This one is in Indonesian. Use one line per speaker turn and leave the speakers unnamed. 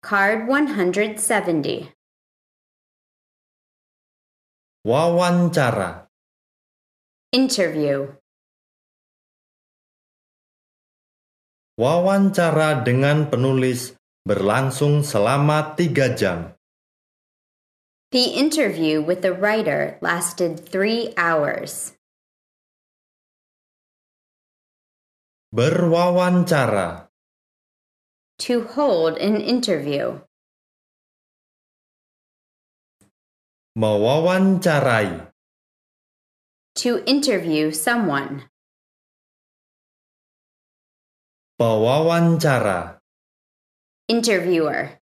Card 170.
Wawancara.
Interview.
Wawancara dengan penulis berlangsung selama 3 jam.
The interview with the writer lasted 3 hours.
Berwawancara.
To hold an interview.
Mewawancarai.
To interview someone.
Pewawancara.
Interviewer.